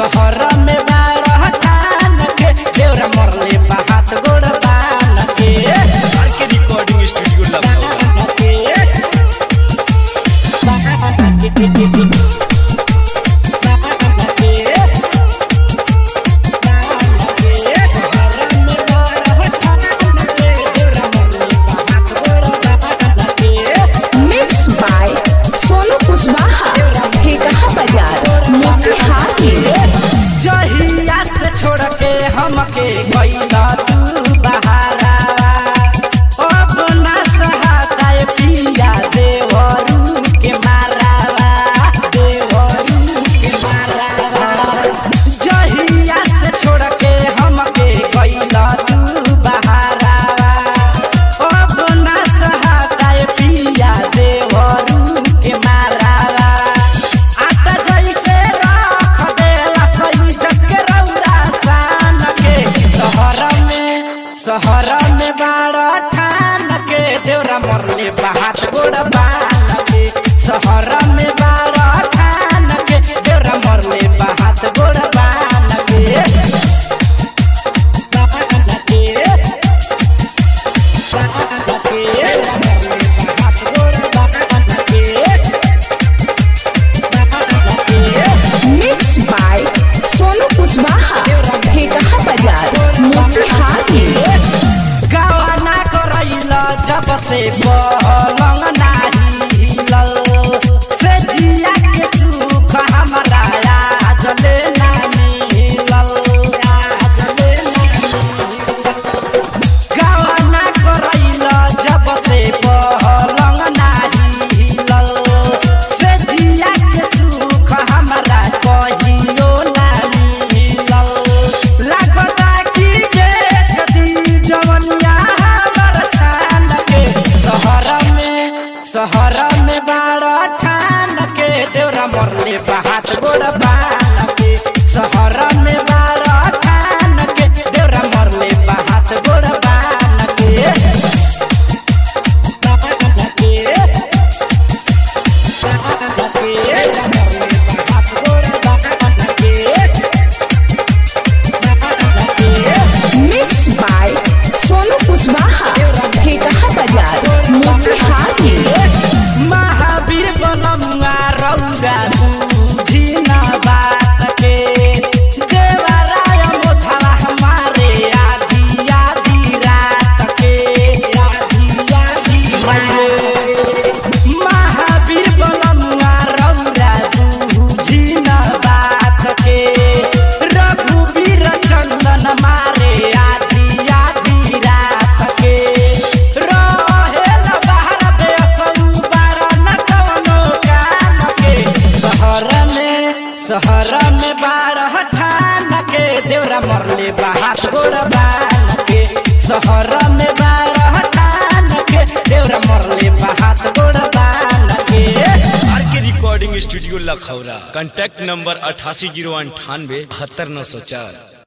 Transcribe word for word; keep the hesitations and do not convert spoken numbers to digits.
शहर में बारह ठान के देवरा मरले बात गोड़ बान के R K recording studio Lakhaura के मिक्स बाय सोनू कुशवाहा फेकहा बाजार मोतिहारी। जहिया से छोड़ के हमके गइला तू बहारा अब ना सहाता पिया देवरू के मारावा देवरू के मारावा। जहिया से छोड़ के हमके गइला तू बहारा अब ना सहाता पिया देवरू के मारावा। आटा जैसे रख देला सही जग रौरा सान के शहर में शहर में बाड़ा ठान के देवरा मरले बात गोड़ बान के शहर में बाड़ा ठान के देवरा मरले बात गोड़ बान के बान के बान के बात गोड़ बान के मिक्स बाय सोनू कुशवाहा फेकहा बाजार मोतिहारी। गाना करैला जब से पलंग नाही हिलल से जिया के सुख हमरा आज ले ना मिलल आज ले ना मिलल। गाना करैला जब से पलंग नाही हिलल से जिया के सुख हमरा कहियो ना मिलल। लागता कि देख दी जवनिया हमर ठान के शहर में शहर में बाड़ा ठान के देवरा मरले बात गोड़ बान के शहर में बाड़ा ठान के देवरा मरले बात गोड़ बान के बान के बान के बात गोड़ बान के मिक्स बाय सोनू कुशवाहा फेकहा बाजार मोतिहारी। महावीर बनमुआ रौगा बुझी ना बात के देवराय मोथला हमारे आधी आधी रात के आधी आधी रात। महावीर बनमुआ रौगा बुझी ना बात के रघुवीर चंदन मारे आधी आधी रात के रहेल बाहर देसऊ बारा न कवनो काम के शहर में शहर में बारह ठान के देवरा मरले बात गोड़ बान के शहर में बारह ठान के देवरा मरले बात गोड़ बान के R K recording studio Lakhaura. Contact number अठासी जीरो अंठानवे बहत्तर नौ सौ चार।